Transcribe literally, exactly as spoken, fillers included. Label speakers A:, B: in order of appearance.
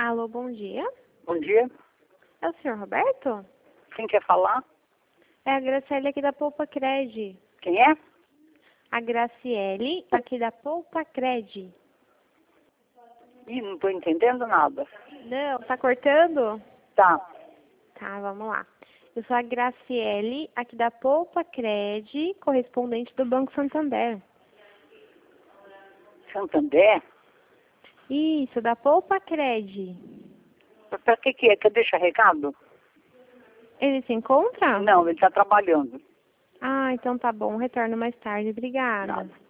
A: Alô, bom dia.
B: Bom dia.
A: É o senhor Roberto?
B: Quem quer falar?
A: É a Graciele aqui da Poupa Cred.
B: Quem é?
A: A Graciele aqui da Poupa Cred.
B: Ih, não estou entendendo nada.
A: Não, tá cortando?
B: Tá.
A: Tá, vamos lá. Eu sou a Graciele aqui da Poupa Cred, correspondente do Banco Santander.
B: Santander?
A: Isso, da Poupa Cred.
B: Para que que é? Quer deixar recado?
A: Ele se encontra?
B: Não, ele está trabalhando.
A: Ah, então tá bom. Retorno mais tarde. Obrigada.
B: Nada.